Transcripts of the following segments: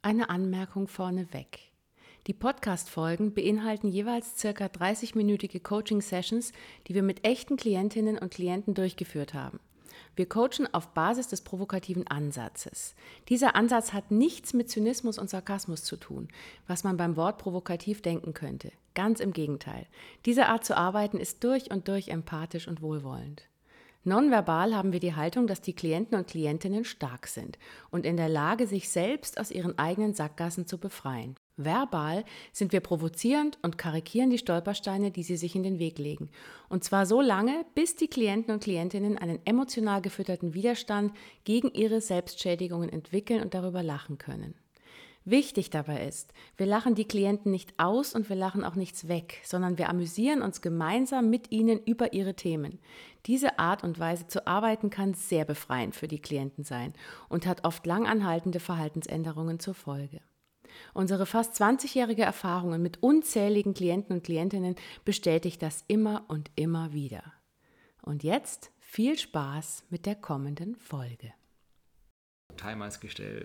Eine Anmerkung vorneweg. Die Podcast-Folgen beinhalten jeweils ca. 30-minütige Coaching-Sessions, die wir mit echten Klientinnen und Klienten durchgeführt haben. Wir coachen auf Basis des provokativen Ansatzes. Dieser Ansatz hat nichts mit Zynismus und Sarkasmus zu tun, was man beim Wort provokativ denken könnte. Ganz im Gegenteil. Diese Art zu arbeiten ist durch und durch empathisch und wohlwollend. Nonverbal haben wir die Haltung, dass die Klienten und Klientinnen stark sind und in der Lage, sich selbst aus ihren eigenen Sackgassen zu befreien. Verbal sind wir provozierend und karikieren die Stolpersteine, die sie sich in den Weg legen. Und zwar so lange, bis die Klienten und Klientinnen einen emotional gefütterten Widerstand gegen ihre Selbstschädigungen entwickeln und darüber lachen können. Wichtig dabei ist, wir lachen die Klienten nicht aus und wir lachen auch nichts weg, sondern wir amüsieren uns gemeinsam mit ihnen über ihre Themen. Diese Art und Weise zu arbeiten kann sehr befreiend für die Klienten sein und hat oft langanhaltende Verhaltensänderungen zur Folge. Unsere fast 20-jährige Erfahrungen mit unzähligen Klienten und Klientinnen bestätigt das immer und immer wieder. Und jetzt viel Spaß mit der kommenden Folge. Timer ist gestellt.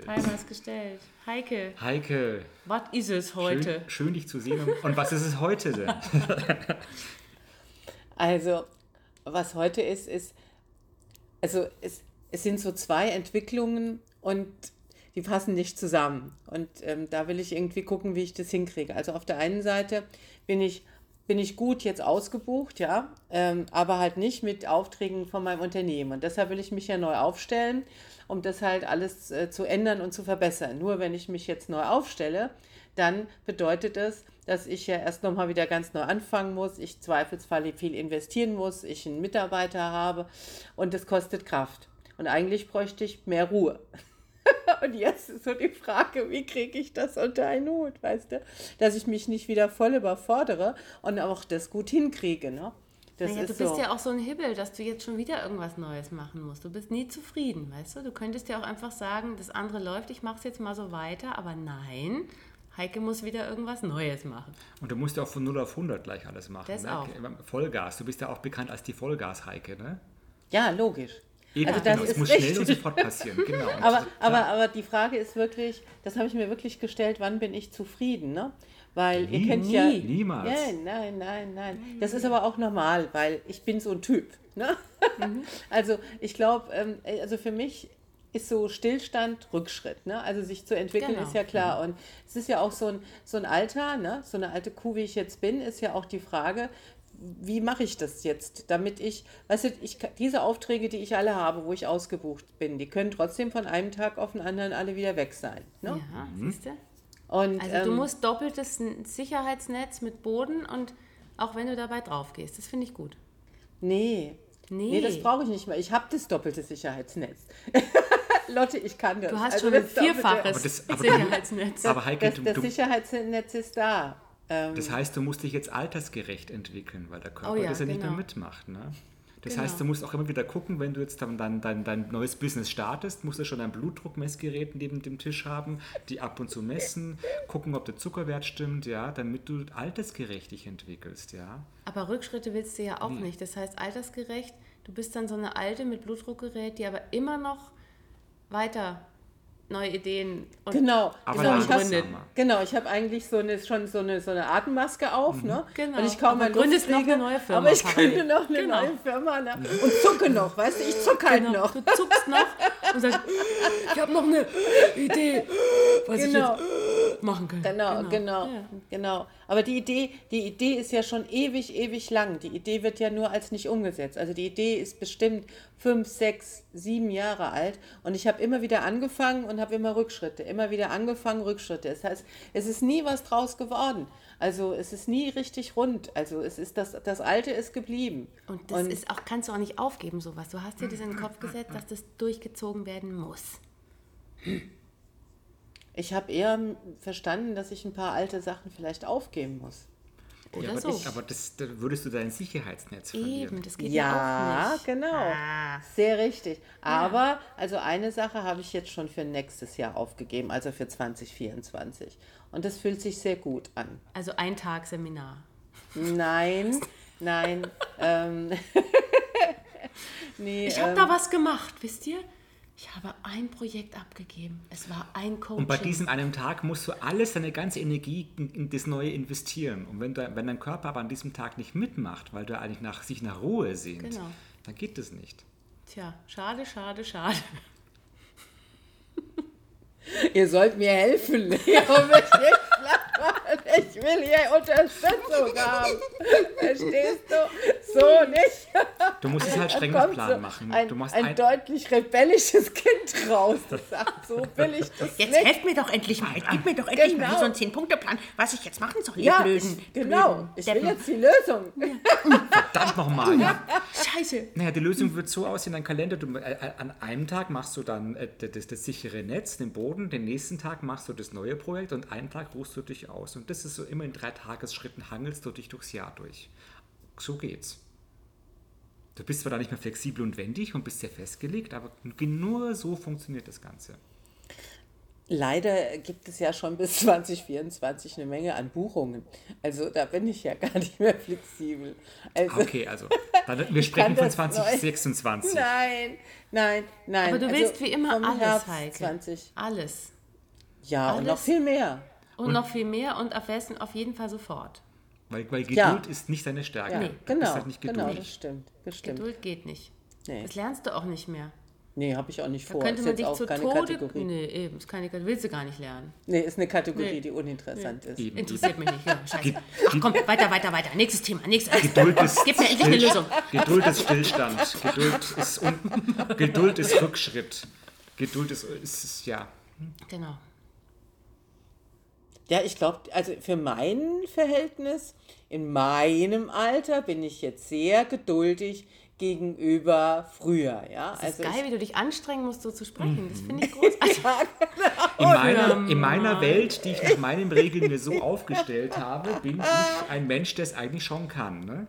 Heike, was ist es heute? Schön dich zu sehen. Und was ist es heute denn? Also, was heute ist, es sind so zwei Entwicklungen und die passen nicht zusammen. Und da will ich irgendwie gucken, wie ich das hinkriege. Also auf der einen Seite bin ich gut jetzt ausgebucht, ja, aber halt nicht mit Aufträgen von meinem Unternehmen. Und deshalb will ich mich ja neu aufstellen, um das halt alles zu ändern und zu verbessern. Nur wenn ich mich jetzt neu aufstelle, dann bedeutet es, dass ich ja erst nochmal wieder ganz neu anfangen muss, ich zweifelsfall viel investieren muss, ich einen Mitarbeiter habe und das kostet Kraft. Und eigentlich bräuchte ich mehr Ruhe. Und jetzt ist so die Frage, wie kriege ich das unter einen Hut, weißt du? Dass ich mich nicht wieder voll überfordere und auch das gut hinkriege, ne? Das naja, ist du bist so. Ja auch so ein Hibbel, dass du jetzt schon wieder irgendwas Neues machen musst. Du bist nie zufrieden, weißt du? Du könntest ja auch einfach sagen, das andere läuft, ich mache es jetzt mal so weiter, aber nein, Heike muss wieder irgendwas Neues machen. Und du musst ja auch von 0 auf 100 gleich alles machen. Das ne? auch. Vollgas, du bist ja auch bekannt als die Vollgas-Heike, ne? Ja, logisch. Eben, Also das genau, es ist muss richtig. schnell und sofort passieren, genau. Aber die Frage ist wirklich, das habe ich mir wirklich gestellt, wann bin ich zufrieden, ne? Weil ihr kennt ja... Niemals. Ja, nein. Das ist aber auch normal, weil ich bin so ein Typ, ne? Also ich glaube, also für mich ist so Stillstand Rückschritt, ne? Also sich zu entwickeln Genau. ist ja klar. Und es ist ja auch so ein Alter, ne? So eine alte Kuh, wie ich jetzt bin, ist ja auch die Frage, wie mache ich das jetzt, damit ich, weißt du, diese Aufträge, die ich alle habe, wo ich ausgebucht bin, die können trotzdem von einem Tag auf den anderen alle wieder weg sein. Ne? Ja, siehst du? Und, Also du musst doppeltes Sicherheitsnetz mit Boden und auch wenn du dabei drauf gehst, das finde ich gut. Nee, das brauche ich nicht mehr. Ich habe das doppelte Sicherheitsnetz. Lotte, ich kann das. Du hast also schon ein vierfaches Sicherheitsnetz. Aber Heike, das Sicherheitsnetz ist da. Das heißt, du musst dich jetzt altersgerecht entwickeln, weil der Körper das ja nicht mehr mitmacht. Ne? Das heißt, du musst auch immer wieder gucken, wenn du jetzt dann dein neues Business startest, musst du schon ein Blutdruckmessgerät neben dem Tisch haben, die ab und zu messen, gucken, ob der Zuckerwert stimmt, ja, damit du altersgerecht dich entwickelst. Ja. Aber Rückschritte willst du ja auch nicht. Das heißt, altersgerecht, du bist dann so eine Alte mit Blutdruckgerät, die aber immer noch weiter neue Ideen und Genau, gründet. Ich habe eigentlich schon so eine Atemmaske auf, ne? Genau. Und ich kaum aber gründest noch eine neue Firma. Aber ich gründe noch eine neue Firma, ne? Und zucke noch, weißt du, ich zucke halt noch. Du zuckst noch und sagst, ich habe noch eine Idee, was ich jetzt machen kann. Genau. Aber die Idee ist ja schon ewig lang. Die Idee wird ja nur als nicht umgesetzt. Also die Idee ist bestimmt 5, 6, 7 Jahre alt und ich habe immer wieder angefangen und habe immer Rückschritte. Immer wieder angefangen, Rückschritte. Das heißt, es ist nie was draus geworden. Also es ist nie richtig rund. Also es ist das Alte ist geblieben. Und das ist auch, kannst du auch nicht aufgeben, sowas. Du hast dir das in den Kopf gesetzt, dass das durchgezogen werden muss. Ich habe eher verstanden, dass ich ein paar alte Sachen vielleicht aufgeben muss. Oder aber so. Aber da würdest du dein Sicherheitsnetz verlieren. Eben, das geht ja auch nicht. Genau. Sehr richtig. Aber also eine Sache habe ich jetzt schon für nächstes Jahr aufgegeben, also für 2024. Und das fühlt sich sehr gut an. Also ein Tag Seminar. Nein. Nee, ich habe da was gemacht, wisst ihr? Ich habe ein Projekt abgegeben. Es war ein Coaching. Und bei diesem einen Tag musst du alles, deine ganze Energie in das Neue investieren. Und wenn dein Körper aber an diesem Tag nicht mitmacht, weil du eigentlich sich nach Ruhe sehnt, dann geht das nicht. Tja, schade. Ihr sollt mir helfen. Ich will hier Unterstützung haben. Verstehst du? So nicht. Du musst es halt streng nach Plan machen. Du machst ein deutlich rebellisches Kind raus, das sagt, so will ich das jetzt nicht. helft mir doch endlich mal. Gib mir doch endlich mal so einen 10-Punkte-Plan, was ich jetzt machen soll. Ja, genau. Ich will jetzt die Lösung. Verdammt nochmal. Ja. Scheiße. Naja, die Lösung wird so aussehen, dein Kalender, an einem Tag machst du dann das sichere Netz, den Boden, den nächsten Tag machst du das neue Projekt und einen Tag ruhst du dich aus. Und das ist so immer in 3 Tagesschritten hangelst du dich durchs Jahr durch. So geht's. Du bist zwar da nicht mehr flexibel und wendig und bist sehr festgelegt, aber nur so funktioniert das Ganze. Leider gibt es ja schon bis 2024 eine Menge an Buchungen. Also da bin ich ja gar nicht mehr flexibel. Also, okay, also wir sprechen von 2026. Nein. Aber du willst wie immer alles, Heike. 20. Alles. Ja, alles. Und noch viel mehr. Und noch viel mehr und auf jeden Fall sofort. Weil Geduld ist nicht deine Stärke. Ja, du genau, bist halt nicht geduldig. Genau, das stimmt. Geduld geht nicht. Nee. Das lernst du auch nicht mehr. Nee, habe ich auch nicht vor. Da könnte man ist jetzt dich auch zu keine Tode... Kategorie. Nee, eben, ist keine Kategorie. Willst du gar nicht lernen. Nee, ist eine Kategorie, die uninteressant ist. Eben. Interessiert mich nicht. Ja, scheiße. Ach komm, weiter. Nächstes Thema. Geduld ist Gib mir endlich eine Lösung. Geduld ist Stillstand. Geduld ist Rückschritt. Geduld ist ja. Genau. Ja, ich glaube, also für mein Verhältnis, in meinem Alter bin ich jetzt sehr geduldig gegenüber früher. Ja? Das ist geil, wie du dich anstrengen musst, so zu sprechen. Das finde ich großartig. In meiner Welt, die ich nach meinen Regeln mir so aufgestellt habe, bin ich ein Mensch, der es eigentlich schon kann. Ne?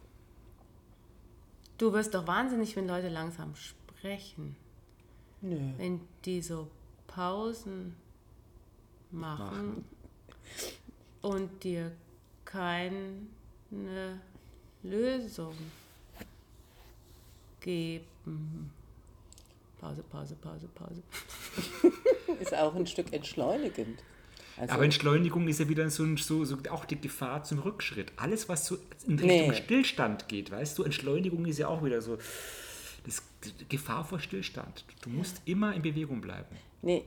Du wirst doch wahnsinnig, wenn Leute langsam sprechen. Nö. Wenn die so Pausen machen. Und dir keine Lösung geben. Pause. Ist auch ein Stück entschleunigend. Also, aber Entschleunigung ist ja wieder so auch die Gefahr zum Rückschritt. Alles, was so in Richtung Stillstand geht, weißt du, Entschleunigung ist ja auch wieder so die Gefahr vor Stillstand. Du musst immer in Bewegung bleiben. Nee.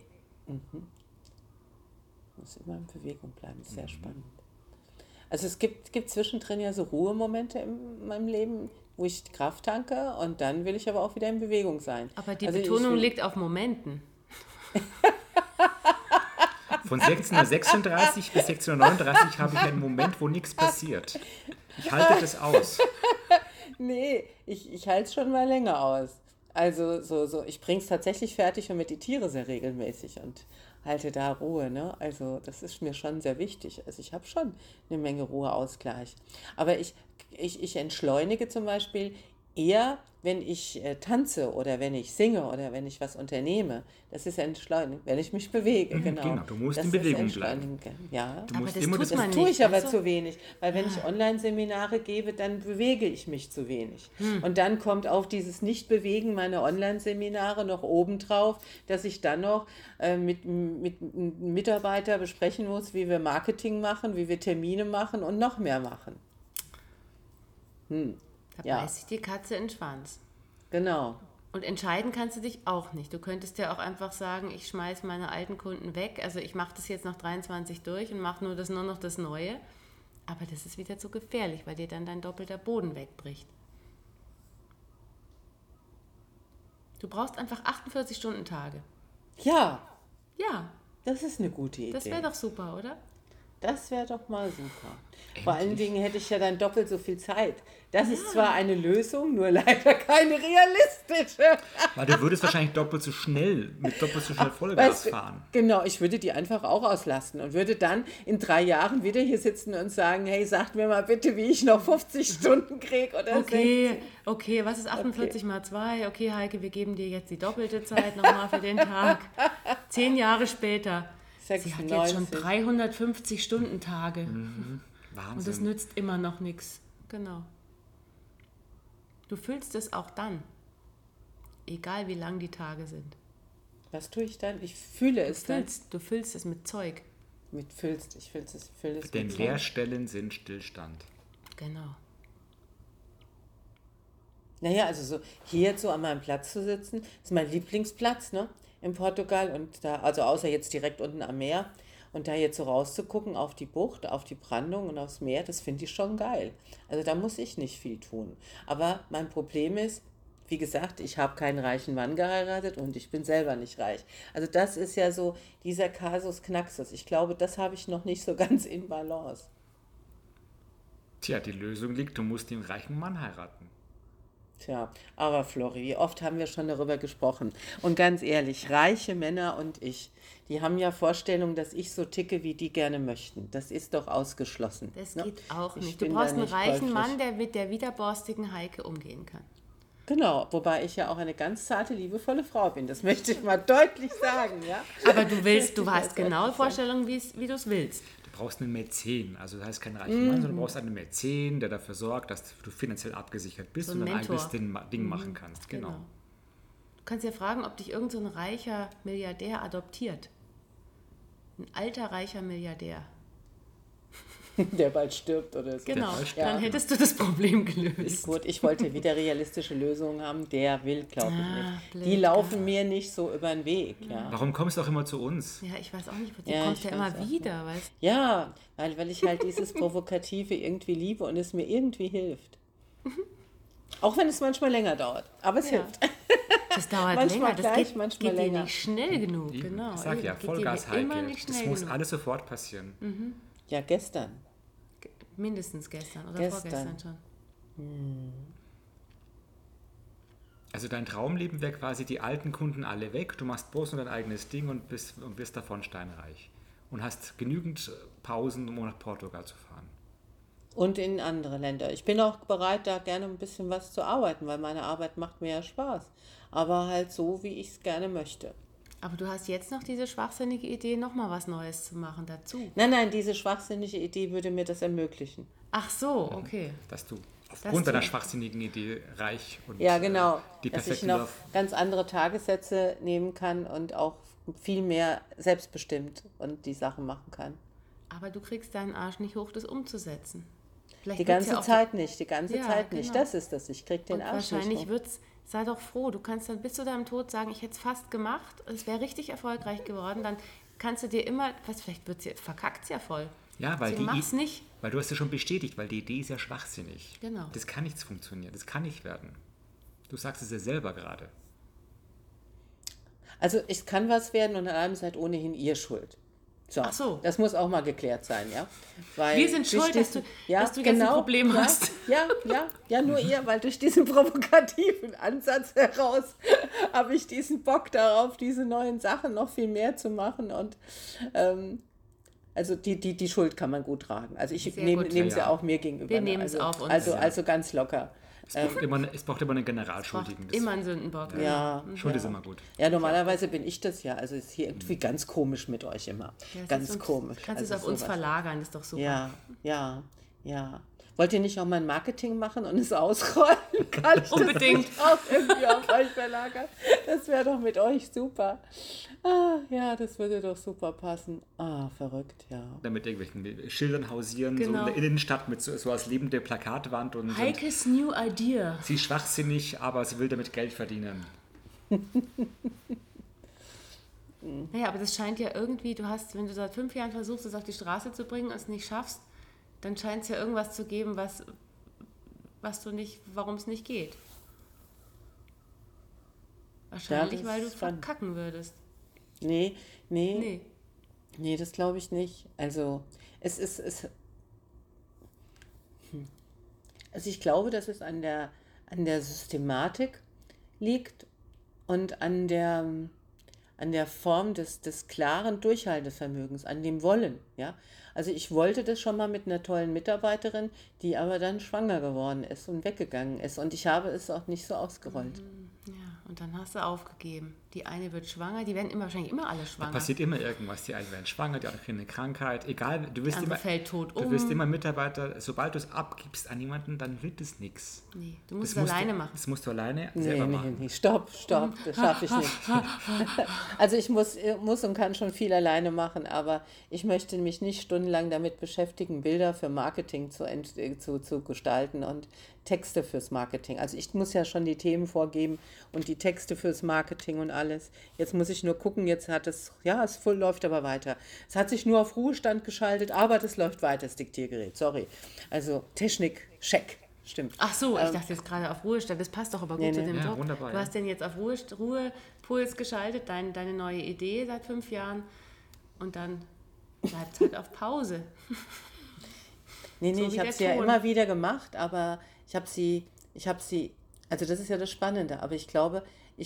Muss immer in Bewegung bleiben, ist sehr spannend. Also es gibt zwischendrin ja so Ruhemomente in meinem Leben, wo ich Kraft tanke und dann will ich aber auch wieder in Bewegung sein. Aber die Betonung liegt auf Momenten. Von 16:36 bis 16:39 habe ich einen Moment, wo nichts passiert. Ich halte das aus. Nee, ich halte es schon mal länger aus. Also so, ich bringe es tatsächlich fertig und meditiere sehr regelmäßig und halte da Ruhe. Ne? Also das ist mir schon sehr wichtig. Also ich habe schon eine Menge Ruheausgleich. Aber ich entschleunige zum Beispiel eher, wenn ich tanze oder wenn ich singe oder wenn ich was unternehme. Das ist entschleunigen, wenn ich mich bewege. Genau, du musst in Bewegung bleiben. Ja. Aber das tue ich aber zu wenig, weil wenn ich Online-Seminare gebe, dann bewege ich mich zu wenig. Und dann kommt auf dieses Nicht-Bewegen meiner Online-Seminare noch obendrauf, dass ich dann noch mit einem Mitarbeiter besprechen muss, wie wir Marketing machen, wie wir Termine machen und noch mehr machen. Da beißt sich die Katze in den Schwanz. Genau. Und entscheiden kannst du dich auch nicht. Du könntest ja auch einfach sagen, ich schmeiße meine alten Kunden weg. Also ich mache das jetzt noch 23 durch und mache nur noch das Neue. Aber das ist wieder zu gefährlich, weil dir dann dein doppelter Boden wegbricht. Du brauchst einfach 48-Stunden-Tage. Ja. Ja. Das ist eine gute Idee. Das wäre doch super, oder? Das wäre doch mal super. Vor allen Dingen hätte ich ja dann doppelt so viel Zeit. Das ist zwar eine Lösung, nur leider keine realistische. Weil du würdest wahrscheinlich mit doppelt so schnell Vollgas fahren. Genau, ich würde die einfach auch auslasten und würde dann in 3 Jahren wieder hier sitzen und sagen, hey, sagt mir mal bitte, wie ich noch 50 Stunden kriege oder 60. Okay, was ist 48 mal 2? Okay, Heike, wir geben dir jetzt die doppelte Zeit nochmal für den Tag. 10 Jahre später. 96. Sie hat jetzt schon 350 Stunden-Tage. Wahnsinn. Und das nützt immer noch nichts. Genau. Du fühlst es auch dann. Egal wie lang die Tage sind. Was tue ich dann? Ich fühle es dann. Du füllst es mit Zeug. Ich fülle es Denn mit Zeug. Leerstellen sind Stillstand. Genau. Naja, also so hier jetzt so an meinem Platz zu sitzen, ist mein Lieblingsplatz, ne, in Portugal und da, also außer jetzt direkt unten am Meer und da jetzt so rauszugucken auf die Bucht, auf die Brandung und aufs Meer, das finde ich schon geil. Also da muss ich nicht viel tun. Aber mein Problem ist, wie gesagt, ich habe keinen reichen Mann geheiratet und ich bin selber nicht reich. Also das ist ja so dieser Kasus Knaxus. Ich glaube, das habe ich noch nicht so ganz in Balance. Tja, die Lösung liegt, du musst den reichen Mann heiraten. Tja, aber Flori, wie oft haben wir schon darüber gesprochen? Und ganz ehrlich, reiche Männer und ich, die haben ja Vorstellungen, dass ich so ticke, wie die gerne möchten. Das ist doch ausgeschlossen. Das ne? geht auch Ich nicht. Du bin brauchst da einen nicht reichen käuflich. Mann, der mit der widerborstigen Heike umgehen kann. Genau, wobei ich ja auch eine ganz zarte, liebevolle Frau bin. Das möchte ich mal deutlich sagen, ja. Aber du Möchte ich hast mal genaue deutlich sagen. Vorstellungen, wie du es willst. Du brauchst einen Mäzen, also das heißt keinen reichen Mann, sondern du brauchst einen Mäzen, der dafür sorgt, dass du finanziell abgesichert bist So und ein dein Mentor. eigenes Ding machen kannst. Genau. Du kannst ja fragen, ob dich irgend so ein reicher Milliardär adoptiert. Ein alter, reicher Milliardär. Der bald stirbt oder so. Genau, Ja. dann hättest du das Problem Ist gelöst. gut, ich wollte wieder realistische Lösungen haben, der will, glaube ich nicht. blöd, Die laufen mir nicht so über den Weg, ja. Warum kommst du auch immer zu uns? Ja, ich weiß auch nicht, du Ja, kommst ich ja immer weiß auch wieder, weißt Ja, weil ich halt dieses Provokative irgendwie liebe und es mir irgendwie hillt. Auch wenn es manchmal länger dauert, aber es Ja. hilft. Das dauert Manchmal länger, das gleich, geht, manchmal geht dir länger. nicht schnell genug. Ich Genau, sag ja, eben. Geht Vollgas, dir immer Heike. nicht Das schnell muss genug. alles sofort passieren. Ja, gestern. Mindestens gestern oder Gestern. vorgestern schon. Also dein Traumleben wäre quasi die alten Kunden alle weg, du machst bloß nur dein eigenes Ding und wirst davon steinreich. Und hast genügend Pausen, um nach Portugal zu fahren. Und in andere Länder. Ich bin auch bereit, da gerne ein bisschen was zu arbeiten, weil meine Arbeit macht mir ja Spaß. Aber halt so, wie ich es gerne möchte. Aber du hast jetzt noch diese schwachsinnige Idee, nochmal was Neues zu machen dazu. Nein, diese schwachsinnige Idee würde mir das ermöglichen. Ach so, okay. Dass du aufgrund du- deiner schwachsinnigen Idee reich und Ja, genau. die Dass ich perfekte noch Love. ganz andere Tagessätze nehmen kann und auch viel mehr selbstbestimmt und die Sachen machen kann. Aber du kriegst deinen Arsch nicht hoch, das umzusetzen. Vielleicht Die wird's ganze ja auch- Zeit nicht, die ganze Ja, Zeit nicht. genau. Das ist das. Ich krieg den Und Arsch wahrscheinlich nicht hoch. wird's, sei doch froh, du kannst dann bis zu deinem Tod sagen, ich hätte es fast gemacht, es wäre richtig erfolgreich geworden, dann kannst du dir immer, vielleicht verkackt es ja voll. Ja, weil Deswegen mach's nicht. Weil du hast ja schon bestätigt, weil die Idee ist ja schwachsinnig. Genau. Das kann nichts funktionieren, das kann nicht werden. Du sagst es ja selber gerade. Also es kann was werden und an allem seid ohnehin ihr schuld. So, Ach so. Das muss auch mal geklärt sein, ja. Weil Wir sind durch schuld, dass du jetzt ein Problem ja, hast. Ja, nur ihr, weil durch diesen provokativen Ansatz heraus habe ich diesen Bock darauf, diese neuen Sachen noch viel mehr zu machen und also die Schuld kann man gut tragen. Also ich Sehr nehme gut. es ja Ja. auch mir gegenüber. Wir ne? nehmen es also, auf uns. Also ganz locker. Es braucht immer einen Generalschuldigen. Immer einen Sündenbock. Ja. Schuld ist immer gut. Ja, normalerweise bin ich das ja. Also ist hier irgendwie ganz komisch mit euch immer. Ja, es Ganz ist uns- komisch. Kannst Also es auf uns sowas. verlagern, ist doch super. Ja. Wollt ihr nicht auch mal ein Marketing machen und es ausrollen? Kann ich Unbedingt. das auch irgendwie auf euch verlagern? Das wäre doch mit euch super. Ja, das würde doch super passen. Verrückt, ja. Da mit irgendwelchen Schildern hausieren, Genau. so in der Innenstadt mit so als lebende Plakatwand und Heikes New Idea. sie ist schwachsinnig, aber sie will damit Geld verdienen. Naja, aber das scheint ja irgendwie, wenn du seit 5 Jahren versuchst, es auf die Straße zu bringen und es nicht schaffst, dann scheint es ja irgendwas zu geben, warum es nicht geht. Wahrscheinlich, das weil du ist spannend. verkacken würdest. Nee. Nee. Nee, das glaube ich nicht. Also, also ich glaube, dass es an der Systematik liegt und an der Form des klaren Durchhaltevermögens, an dem Wollen, ja. Also ich wollte das schon mal mit einer tollen Mitarbeiterin, die aber dann schwanger geworden ist und weggegangen ist und ich habe es auch nicht so ausgerollt. Ja, und dann hast du aufgegeben. die eine wird schwanger, die werden wahrscheinlich immer alle schwanger. Da passiert immer irgendwas. Die einen werden schwanger, die anderen kriegen eine Krankheit. Egal, du wirst fällt tot Du wirst immer Mitarbeiter, sobald du es abgibst an jemanden, dann wird es nichts. Nee, du musst es alleine machen. Das musst du alleine selber machen. Nee, stopp, das schaffe ich nicht. Also ich muss und kann schon viel alleine machen, aber ich möchte mich nicht stundenlang damit beschäftigen, Bilder für Marketing zu gestalten und Texte fürs Marketing. Also ich muss ja schon die Themen vorgeben und die Texte fürs Marketing und alles. Jetzt muss ich nur gucken, jetzt hat es läuft aber weiter. Es hat sich nur auf Ruhestand geschaltet, aber das läuft weiter, das Diktiergerät, sorry. Also Technik, check, stimmt. Ach so, ich dachte jetzt gerade auf Ruhestand, das passt doch aber gut zu dem Job. Wunderbar, du hast denn jetzt auf Ruhepuls geschaltet, deine neue Idee seit 5 Jahren und dann bleibt es halt auf Pause. Nee, so ich habe sie ja immer wieder gemacht, aber ich habe sie, also das ist ja das Spannende, aber ich glaube,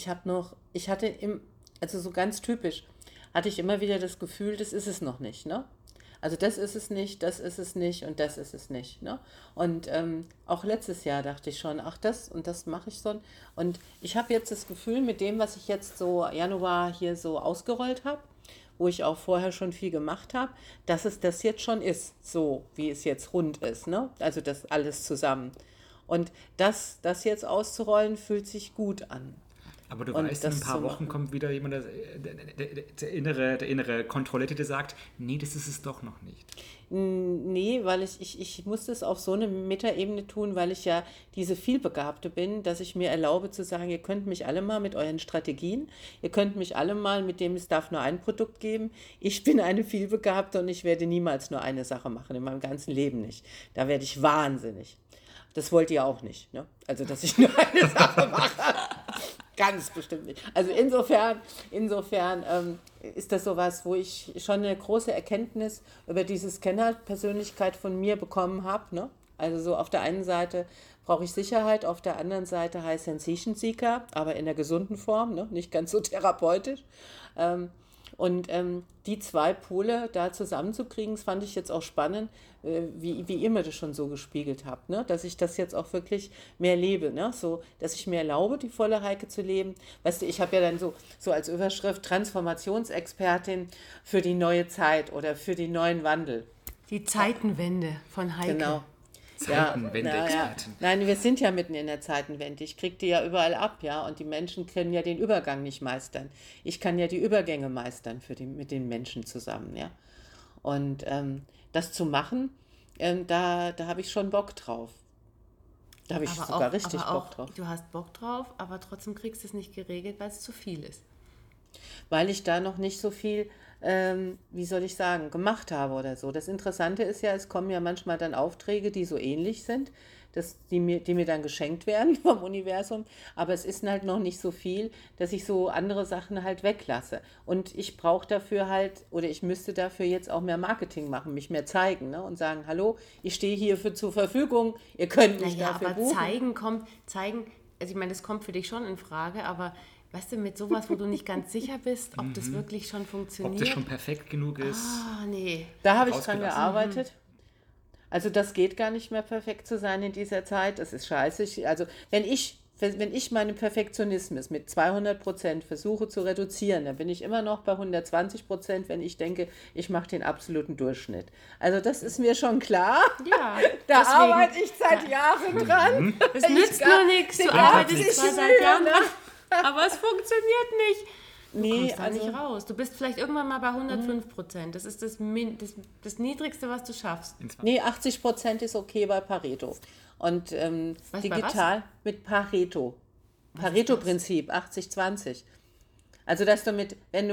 also so ganz typisch, hatte ich immer wieder das Gefühl, das ist es noch nicht, ne? Also das ist es nicht, das ist es nicht und das ist es nicht, ne? Und auch letztes Jahr dachte ich schon, ach das und das mache ich so. Und ich habe jetzt das Gefühl, mit dem, was ich jetzt so Januar hier so ausgerollt habe, wo ich auch vorher schon viel gemacht habe, dass es das jetzt schon ist, so wie es jetzt rund ist, ne? Also das alles zusammen. Und das jetzt auszurollen, fühlt sich gut an. Aber du weißt, in ein paar Wochen kommt wieder jemand, der innere Kontrolletti, der sagt, nee, das ist es doch noch nicht. Nee, weil ich muss das auf so eine Metaebene tun, weil ich ja diese Vielbegabte bin, dass ich mir erlaube zu sagen, ihr könnt mich alle mal mit euren Strategien, ihr könnt mich alle mal mit dem, es darf nur ein Produkt geben. Ich bin eine Vielbegabte und ich werde niemals nur eine Sache machen, in meinem ganzen Leben nicht. Da werde ich wahnsinnig. Das wollt ihr auch nicht, ne? Also, dass ich nur eine Sache mache. Ganz bestimmt nicht. Also insofern ist das sowas, wo ich schon eine große Erkenntnis über diese Scanner-Persönlichkeit von mir bekommen habe, ne? Also so auf der einen Seite brauche ich Sicherheit, auf der anderen Seite High Sensation Seeker, aber in der gesunden Form, ne? Nicht ganz so therapeutisch. Und die zwei Pole da zusammenzukriegen, das fand ich jetzt auch spannend, wie ihr mir das schon so gespiegelt habt, ne? Dass ich das jetzt auch wirklich mehr lebe, ne? So, dass ich mir erlaube, die volle Heike zu leben. Weißt du, ich habe ja dann so als Überschrift Transformationsexpertin für die neue Zeit oder für den neuen Wandel. Die Zeitenwende von Heike. Genau. Zeitenwende-Expertin. Nein, wir sind ja mitten in der Zeitenwende. Ich kriege die ja überall ab, ja, und die Menschen können ja den Übergang nicht meistern. Ich kann ja die Übergänge meistern mit den Menschen zusammen, ja. Und das zu machen, da habe ich schon Bock drauf. Da habe ich sogar richtig Bock drauf. Du hast Bock drauf, aber trotzdem kriegst du es nicht geregelt, weil es zu viel ist. Weil ich da noch nicht so viel, wie soll ich sagen, gemacht habe oder so. Das Interessante ist ja, es kommen ja manchmal dann Aufträge, die so ähnlich sind, die mir dann geschenkt werden vom Universum, aber es ist halt noch nicht so viel, dass ich so andere Sachen halt weglasse. Und ich brauche dafür halt, oder ich müsste dafür jetzt auch mehr Marketing machen, mich mehr zeigen, ne? Und sagen, hallo, ich stehe hier zur Verfügung, ihr könnt mich dafür buchen. Aber zeigen, also ich meine, das kommt für dich schon in Frage, aber weißt du, mit sowas, wo du nicht ganz sicher bist, ob das wirklich schon funktioniert. Ob das schon perfekt genug ist. Ah, nee. Da habe ich dran gearbeitet. Also das geht gar nicht mehr perfekt zu sein in dieser Zeit. Das ist scheiße. Also wenn ich meinen Perfektionismus mit 200% versuche zu reduzieren, dann bin ich immer noch bei 120%, wenn ich denke, ich mache den absoluten Durchschnitt. Also das ist mir schon klar. Ja, da arbeite ich seit Jahren dran. Es nützt nur nichts. Du arbeitest zwar seit Jahren dran, aber es funktioniert nicht. Du kommst da nicht raus. Du bist vielleicht irgendwann mal bei 105%. Das ist das Niedrigste, was du schaffst. Nee, 80% ist okay bei Pareto. Und digital mit Pareto. Pareto-Prinzip, 80-20. Also, dass du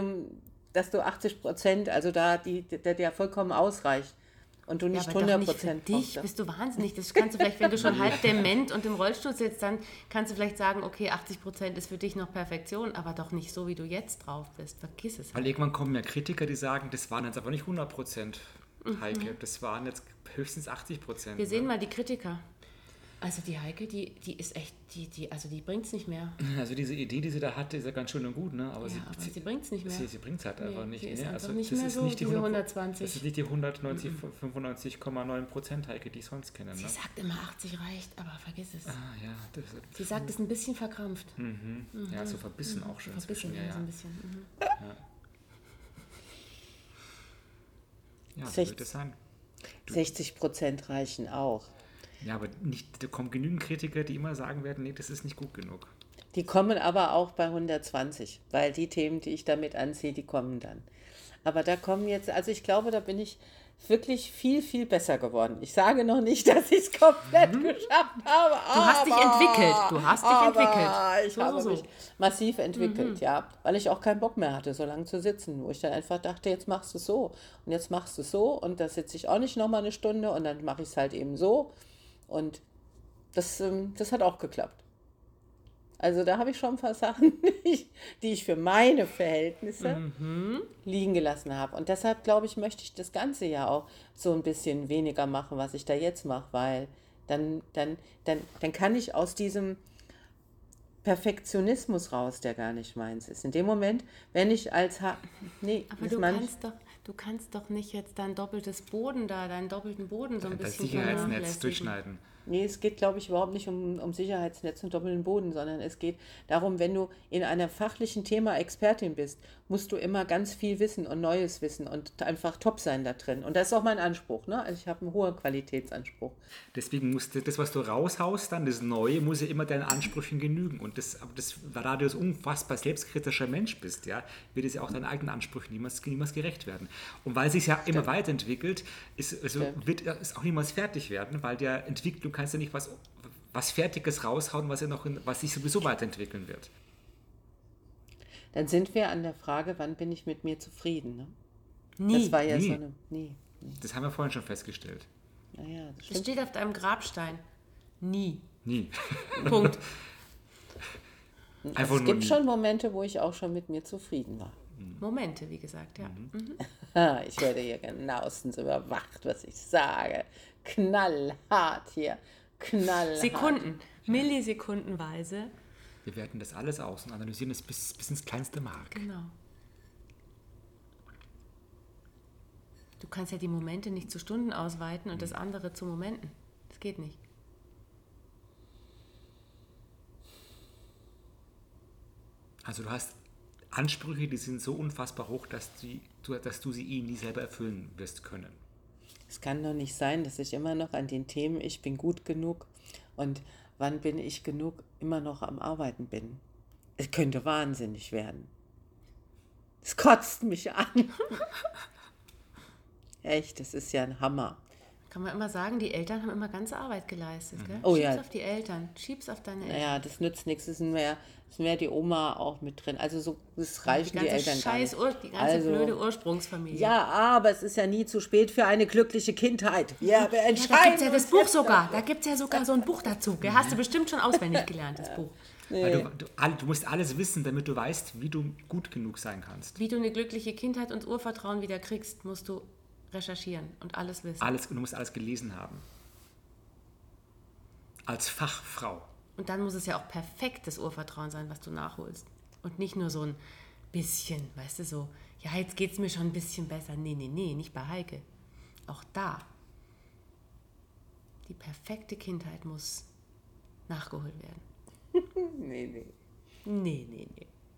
80%, also da der vollkommen ausreicht. Und du nicht 100% nicht für dich bist du wahnsinnig. Das kannst du vielleicht, wenn du schon halb dement und im Rollstuhl sitzt, dann kannst du vielleicht sagen, okay, 80% ist für dich noch Perfektion, aber doch nicht so, wie du jetzt drauf bist. Vergiss es. Weil irgendwann kommen ja Kritiker, die sagen, das waren jetzt aber nicht 100%, Heike. Das waren jetzt höchstens 80%. Wir sehen mal die Kritiker. Also die Heike, die ist echt, die bringt es nicht mehr. Also diese Idee, die sie da hatte, ist ja ganz schön und gut, ne? Aber sie bringt es nicht mehr. Sie bringt es halt einfach nicht mehr. Sie ist also nicht mehr so nicht die 120. Das ist nicht die 95,9% Heike, die ich sonst kenne. Ne? Sie sagt immer, 80 reicht, aber vergiss es. Ja, sie sagt es ein bisschen verkrampft. Ja, so verbissen auch schon. Verbissen, ja, so ein bisschen. Ja, so wird es sein. 60% reichen auch. Ja, aber da kommen genügend Kritiker, die immer sagen werden, nee, das ist nicht gut genug. Die kommen aber auch bei 120, weil die Themen, die ich damit anziehe, die kommen dann. Aber da kommen jetzt, also ich glaube, da bin ich wirklich viel, viel besser geworden. Ich sage noch nicht, dass ich es komplett geschafft habe. Du hast dich entwickelt. Ich habe mich massiv entwickelt, ja. Weil ich auch keinen Bock mehr hatte, so lange zu sitzen. Wo ich dann einfach dachte, jetzt machst du es so. Und jetzt machst du es so. Und da sitze ich auch nicht nochmal eine Stunde. Und dann mache ich es halt eben so. Und das hat auch geklappt. Also da habe ich schon ein paar Sachen, die ich für meine Verhältnisse liegen gelassen habe. Und deshalb, glaube ich, möchte ich das ganze Jahr auch so ein bisschen weniger machen, was ich da jetzt mache, weil dann kann ich aus diesem Perfektionismus raus, der gar nicht meins ist. In dem Moment, wenn ich als... Aber du kannst doch nicht jetzt deinen doppelten Boden so ein bisschen... Das Sicherheitsnetz durchschneiden. Nee, es geht, glaube ich, überhaupt nicht um Sicherheitsnetz und doppelten Boden, sondern es geht darum, wenn du in einem fachlichen Thema Expertin bist, musst du immer ganz viel wissen und Neues wissen und einfach top sein da drin. Und das ist auch mein Anspruch, ne? Also ich habe einen hohen Qualitätsanspruch. Deswegen muss das, was du raushaust, dann das Neue, muss ja immer deinen Ansprüchen genügen. Und da du ein unfassbar selbstkritischer Mensch bist, ja, wird es ja auch deinen eigenen Ansprüchen niemals gerecht werden. Und weil es sich ja immer weiterentwickelt, wird es auch niemals fertig werden, weil der Entwicklung kannst du nicht was Fertiges raushauen, was sich sowieso weiterentwickeln wird. Dann sind wir an der Frage, wann bin ich mit mir zufrieden? Ne? Nie. Das war ja so eine... Nie. Das haben wir vorhin schon festgestellt. Naja, das steht auf deinem Grabstein. Nie. Punkt. Es gibt schon Momente, wo ich auch schon mit mir zufrieden war. Momente, wie gesagt, ja. Ich werde hier genauestens überwacht, was ich sage. Knallhart hier. Knallhart. Sekunden, millisekundenweise. Wir werten das alles aus und analysieren es bis ins kleinste Mark. Genau. Du kannst ja die Momente nicht zu Stunden ausweiten und das andere zu Momenten. Das geht nicht. Also du hast Ansprüche, die sind so unfassbar hoch, dass du sie nie selber erfüllen wirst können. Es kann doch nicht sein, dass ich immer noch an den Themen, ich bin gut genug und wann bin ich genug, immer noch am Arbeiten bin. Es könnte wahnsinnig werden. Es kotzt mich an. Echt, das ist ja ein Hammer. Kann man immer sagen, die Eltern haben immer ganze Arbeit geleistet. Gell? Oh, Schieb's auf die Eltern, schieb's auf deine Eltern. Naja, das nützt nichts, es ist mehr die Oma auch mit drin. Also so, das reichen die Eltern gar nicht. Die ganze blöde Ursprungsfamilie. Ja, aber es ist ja nie zu spät für eine glückliche Kindheit. Ja, wir entscheiden. Da gibt es ja das Buch sogar. Da gibt es ja sogar so ein Buch dazu. Gell? Hast du bestimmt schon auswendig gelernt, das Buch. Nee. Weil du musst alles wissen, damit du weißt, wie du gut genug sein kannst. Wie du eine glückliche Kindheit und Urvertrauen wieder kriegst, musst du recherchieren und alles wissen. Du musst alles gelesen haben. Als Fachfrau. Und dann muss es ja auch perfektes Urvertrauen sein, was du nachholst. Und nicht nur so ein bisschen, weißt du, so, ja, jetzt geht es mir schon ein bisschen besser. Nee, nicht bei Heike. Auch da. Die perfekte Kindheit muss nachgeholt werden. Nee.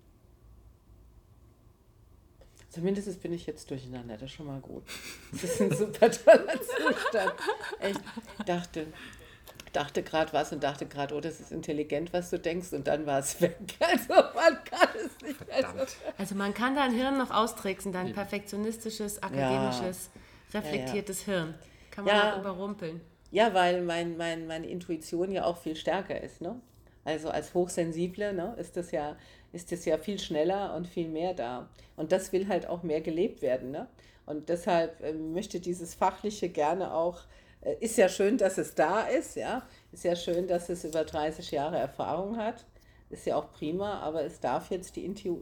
Zumindest bin ich jetzt durcheinander, das ist schon mal gut. Das ist ein super toller Zustand. Ich dachte gerade was und dachte gerade, oh, das ist intelligent, was du denkst, und dann war es weg. Also man kann es nicht. Also man kann dein Hirn noch austricksen, dein perfektionistisches, akademisches, reflektiertes Hirn. Kann man auch überrumpeln. Ja, weil meine Intuition ja auch viel stärker ist, ne? Also als Hochsensible, ne, ist das ja viel schneller und viel mehr da. Und das will halt auch mehr gelebt werden, ne? Und deshalb möchte dieses Fachliche gerne auch, ist ja schön, dass es da ist, ja. Ist ja schön, dass es über 30 Jahre Erfahrung hat. Ist ja auch prima, aber es darf jetzt die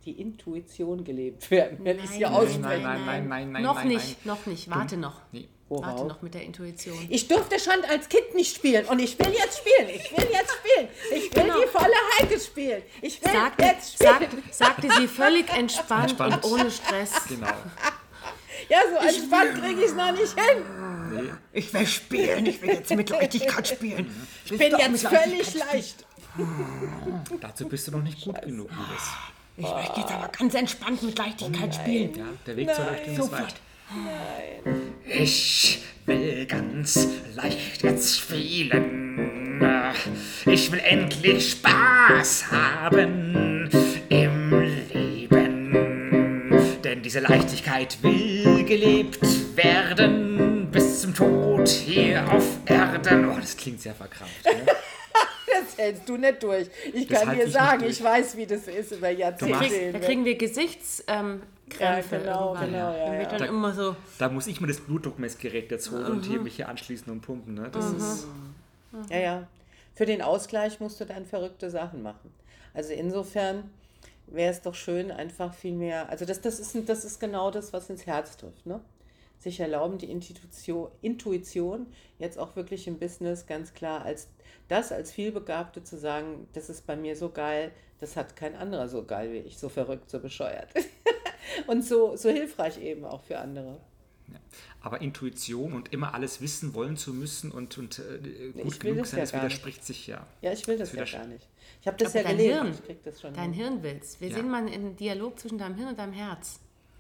die Intuition gelebt werden, wenn ich sie ausspreche. Nein. Noch nicht. Warte noch. Nee. Warte noch mit der Intuition. Ich durfte schon als Kind nicht spielen und ich will jetzt spielen. Ich will die volle Heike spielen. Ich will jetzt spielen. Sagte sie völlig entspannt und ohne Stress. Genau. Ja, so entspannt kriege ich es noch nicht hin. Nee. Ich will spielen, ich will jetzt mit Leichtigkeit spielen. Ich bin jetzt völlig leicht. Dazu bist du noch nicht gut genug, Liebes. Ich möchte jetzt aber ganz entspannt mit Leichtigkeit spielen. Ja, der Weg zur Leuchtung ist weit. Nein. Ich will ganz leicht jetzt spielen. Ich will endlich Spaß haben im Leben. Denn diese Leichtigkeit will gelebt werden bis zum Tod hier auf Erden. Oh, das klingt sehr verkrampft. Ne? Das hältst du nicht durch. Ich kann dir sagen, ich weiß, wie das ist über Jahrzehnte. Da kriegen wir Gesichtskrämpfe. Ja, genau. Ja. Dann immer so. Da muss ich mir das Blutdruckmessgerät jetzt holen und hier mich hier anschließen und pumpen. Ne? Das ist Ja. Für den Ausgleich musst du dann verrückte Sachen machen. Also insofern wäre es doch schön, einfach viel mehr. Also das ist genau das, was ins Herz trifft. Ne? Sich erlauben, die Intuition jetzt auch wirklich im Business ganz klar als Vielbegabte zu sagen, das ist bei mir so geil, das hat kein anderer so geil wie ich, so verrückt, so bescheuert. Und so hilfreich eben auch für andere. Ja. Aber Intuition und immer alles wissen wollen zu müssen und gut genug sein, das widerspricht sich ja. Ja, ich will das ja gar nicht. Ich habe das ja gelernt. Ich krieg das schon dein Hirn will's. Wir sehen mal einen Dialog zwischen deinem Hirn und deinem Herz.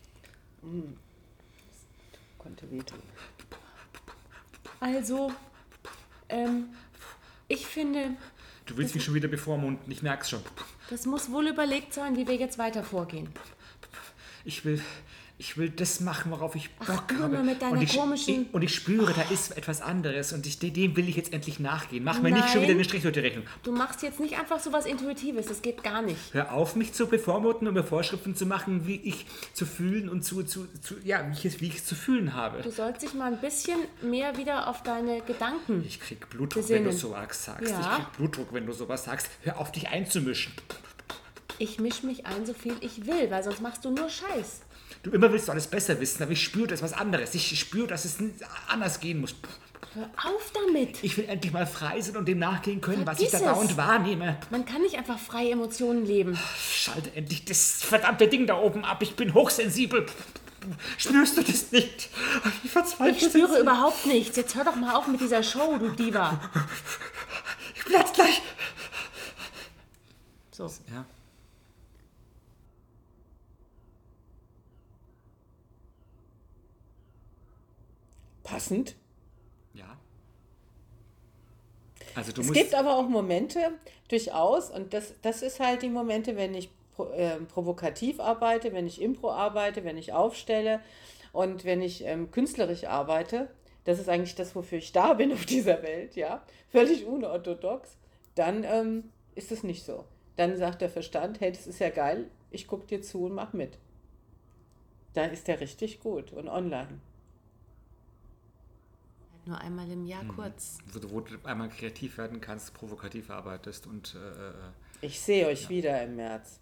Konnte wehtun. Also, ich finde... Du willst mich schon wieder bevormunden, ich merk's schon. Das muss wohl überlegt sein, wie wir jetzt weiter vorgehen. Ich will das machen, worauf ich Bock habe. Mal mit deiner komischen... Und ich spüre, da ist etwas anderes und dem will ich jetzt endlich nachgehen. Mach mir nicht schon wieder eine Strich durch die Rechnung. Du machst jetzt nicht einfach so was Intuitives, das geht gar nicht. Hör auf, mich zu bevormunden und mir Vorschriften zu machen, wie ich zu fühlen und wie ich es zu fühlen habe. Du sollst dich mal ein bisschen mehr wieder auf deine Gedanken Ich krieg Blutdruck, wenn du sowas sagst. Ja. Ich krieg Blutdruck, wenn du sowas sagst. Hör auf, dich einzumischen. Ich mische mich ein, so viel ich will, weil sonst machst du nur Scheiß. Du immer willst du alles besser wissen, aber ich spüre, das ist was anderes. Ich spüre, dass es anders gehen muss. Hör auf damit! Ich will endlich mal frei sein und dem nachgehen können, Vergiss was ich da dauernd wahrnehme. Man kann nicht einfach freie Emotionen leben. Schalte endlich das verdammte Ding da oben ab. Ich bin hochsensibel. Spürst du das nicht? Ich verzweifle. Ich spüre überhaupt nichts. Jetzt hör doch mal auf mit dieser Show, du Diva. Ich platz gleich. So. Ja. Passend. Ja. Also es gibt aber auch Momente, durchaus, und das ist halt die Momente, wenn ich provokativ arbeite, wenn ich Impro arbeite, wenn ich aufstelle und wenn ich künstlerisch arbeite, das ist eigentlich das, wofür ich da bin auf dieser Welt, ja, völlig unorthodox, dann ist es nicht so. Dann sagt der Verstand, hey, das ist ja geil, ich gucke dir zu und mach mit. Dann ist der richtig gut und online. Nur einmal im Jahr kurz. Wo du einmal kreativ werden kannst, provokativ arbeitest und... ich sehe euch wieder im März.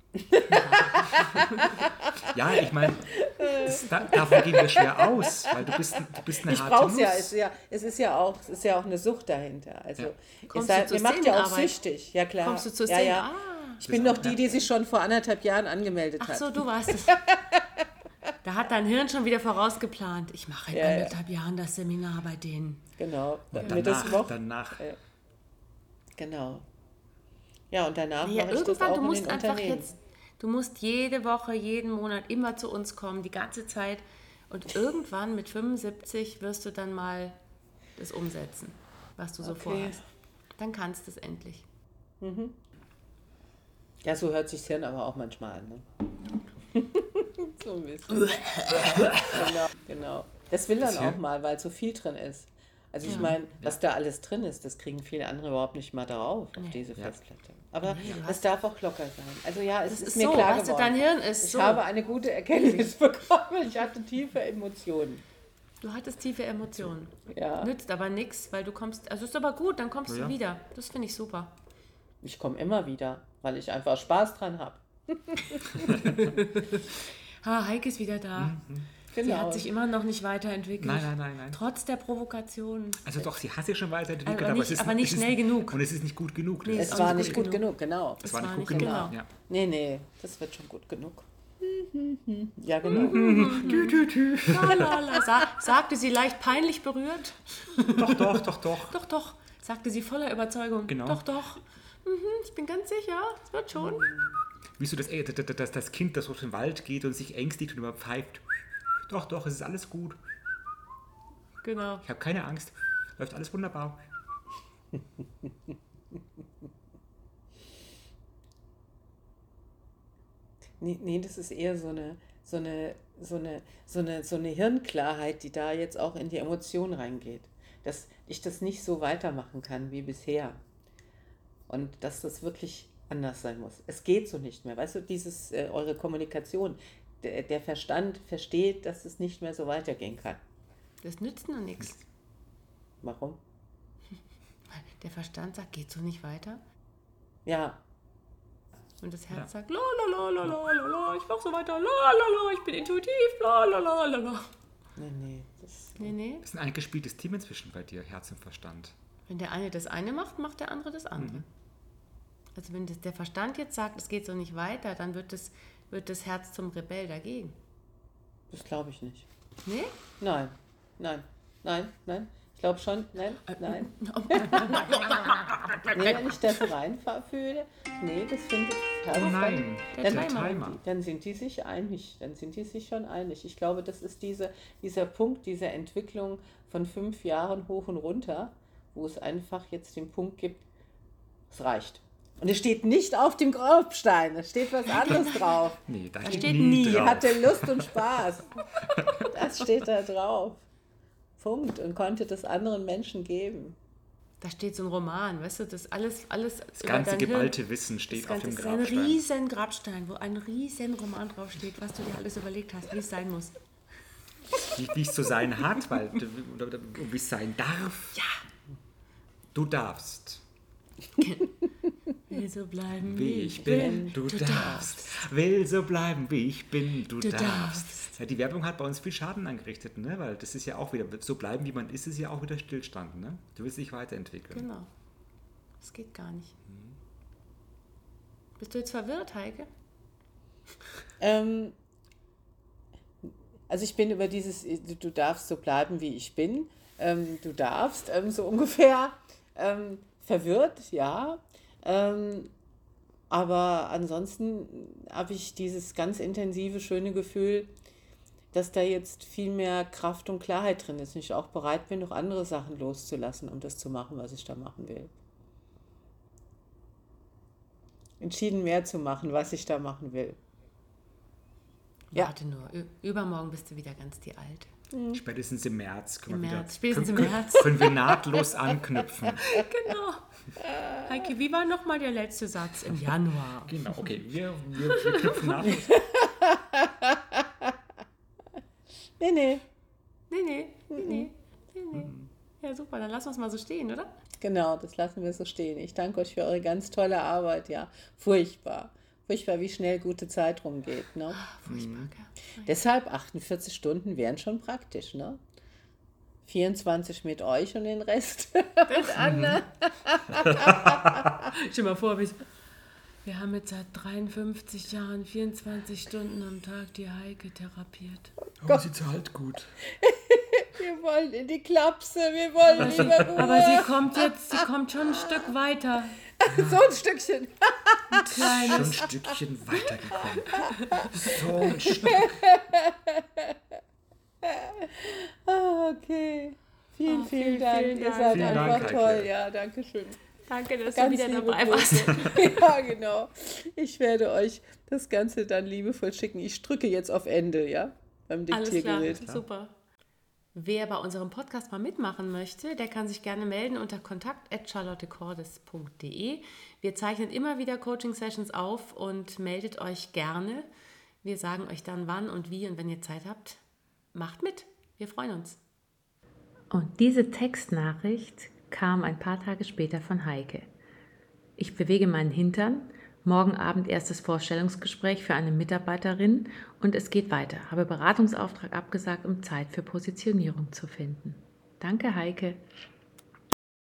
Ja, ich meine, davon gehen wir schwer aus, weil du bist eine ich harte Nuss. Es ist ja auch eine Sucht dahinter. Also ja. ihr macht ja auch süchtig. Ja, klar. Kommst du zur Szene? Ja. Ich bin doch die sich schon vor 1,5 Jahren angemeldet hat. Ach so, du warst es. Da hat dein Hirn schon wieder vorausgeplant. Ich mache in 1,5 Jahren das Seminar bei denen. Genau. Danach. Genau. Ja, und danach ja, mache ich das auch du musst in den einfach Unternehmen. du musst jede Woche, jeden Monat immer zu uns kommen, die ganze Zeit. Und irgendwann mit 75 wirst du dann mal das umsetzen, was du so vorhast. Dann kannst du es endlich. Mhm. Ja, so hört sich's Hirn aber auch manchmal an. Ne? So ein bisschen. Genau. Das will dann auch mal, weil so viel drin ist. Also ich meine, was da alles drin ist, das kriegen viele andere überhaupt nicht mal drauf, auf diese Festplatte. Aber es darf auch locker sein. Also ja, es ist mir klar geworden. Dein Hirn ist ich habe eine gute Erkenntnis bekommen. Ich hatte tiefe Emotionen. Du hattest tiefe Emotionen. Ja. Nützt aber nichts, weil du kommst, also ist aber gut, dann kommst du wieder. Das finde ich super. Ich komme immer wieder, weil ich einfach Spaß dran habe. Heike ist wieder da. Genau. Sie hat sich immer noch nicht weiterentwickelt. Nein. Trotz der Provokation. Also doch, sie hat sich schon weiterentwickelt, aber nicht schnell genug. Und es ist nicht gut genug. Nee, es war nicht gut genug, genau. Es war nicht gut genug. Genau. Ja. Nee, das wird schon gut genug. Ja, genau. Sagte sie leicht peinlich berührt. Doch. Sagte sie voller Überzeugung. Genau. Doch. Ich bin ganz sicher, es wird schon. Wie so das Kind, das durch den Wald geht und sich ängstigt und immer pfeift. Doch, es ist alles gut. Genau. Ich habe keine Angst. Läuft alles wunderbar. Nee, das ist eher so eine Hirnklarheit, die da jetzt auch in die Emotion reingeht. Dass ich das nicht so weitermachen kann wie bisher. Und dass das wirklich anders sein muss. Es geht so nicht mehr. Weißt du, eure Kommunikation, der Verstand versteht, dass es nicht mehr so weitergehen kann. Das nützt nur nichts. Warum? Der Verstand sagt, geht so nicht weiter. Ja. Und das Herz sagt, la, ich mach so weiter, la, ich bin intuitiv, la. Nee. Das ist ein eingespieltes Team inzwischen bei dir, Herz und Verstand. Wenn der eine das eine macht, macht der andere das andere. Also wenn der Verstand jetzt sagt, es geht so nicht weiter, dann wird das Herz zum Rebell dagegen. Das glaube ich nicht. Nee? Nein. Ich glaube schon, nein. Wenn ich das reinfühle, das findet das Herz. Nein, der Timer. Dann sind die sich einig. Schon einig. Ich glaube, das ist dieser Punkt, dieser Entwicklung von 5 Jahren hoch und runter, wo es einfach jetzt den Punkt gibt, es reicht. Und es steht nicht auf dem Grabstein, es steht was anderes drauf. Nee, da steht nie drauf. Hatte Lust und Spaß. Das steht da drauf. Punkt. Und konnte das anderen Menschen geben. Da steht so ein Roman, weißt du, das alles das ganze geballte Wissen steht auf dem Grabstein. Das ist ein riesen Grabstein, wo ein riesen Roman draufsteht, was du dir alles überlegt hast, wie es sein muss. Wie es zu sein hat, oder wie es sein darf. Ja. Du darfst. Will so bleiben, wie ich bin. Du darfst. Will so bleiben, wie ich bin. Du darfst. Ja, die Werbung hat bei uns viel Schaden angerichtet, ne? Weil das ist ja auch wieder, so bleiben, wie man ist ja auch wieder Stillstand. Ne? Du willst dich weiterentwickeln. Genau. Das geht gar nicht. Bist du jetzt verwirrt, Heike? Also ich bin über dieses, du darfst so bleiben, wie ich bin. Du darfst, so ungefähr. Verwirrt, ja. Aber ansonsten habe ich dieses ganz intensive, schöne Gefühl, dass da jetzt viel mehr Kraft und Klarheit drin ist und ich auch bereit bin, noch andere Sachen loszulassen, um das zu machen, was ich da machen will. Entschieden mehr zu machen, was ich da machen will. Ja. Warte nur, übermorgen bist du wieder ganz die Alte. Spätestens im März können wir nahtlos anknüpfen. Genau. Heike, wie war nochmal der letzte Satz im Januar? Genau, okay, wir knüpfen nahtlos. Nee. Ja, super, dann lassen wir es mal so stehen, oder? Genau, das lassen wir so stehen. Ich danke euch für eure ganz tolle Arbeit, ja. Furchtbar, wie schnell gute Zeit rumgeht, ne? Furchtbar, ja. Deshalb 48 Stunden wären schon praktisch, ne? 24 mit euch und den Rest mit anderen. Stell dir mal vor, wir haben jetzt seit 53 Jahren 24 Stunden am Tag die Heike therapiert. Aber sie zahlt gut. Wir wollen in die Klapse, wir wollen lieber Ruhe. Aber sie kommt schon ein Stück weiter. So ein Stückchen. Ein kleines. Schon ein Stückchen weitergekommen. So ein Stück. Okay. Vielen Dank. Ihr seid einfach toll. Ja, danke schön. Danke, dass du wieder dabei warst. Ja, genau. Ich werde euch das Ganze dann liebevoll schicken. Ich drücke jetzt auf Ende, ja? Beim Diktiergerät. Alles klar, super. Wer bei unserem Podcast mal mitmachen möchte, der kann sich gerne melden unter kontakt@charlottecordes.de. Wir zeichnen immer wieder Coaching-Sessions auf und meldet euch gerne. Wir sagen euch dann wann und wie und wenn ihr Zeit habt, macht mit. Wir freuen uns. Und diese Textnachricht kam ein paar Tage später von Heike. Ich bewege meinen Hintern Morgen Abend erstes Vorstellungsgespräch für eine Mitarbeiterin und es geht weiter. Habe Beratungsauftrag abgesagt, um Zeit für Positionierung zu finden. Danke, Heike.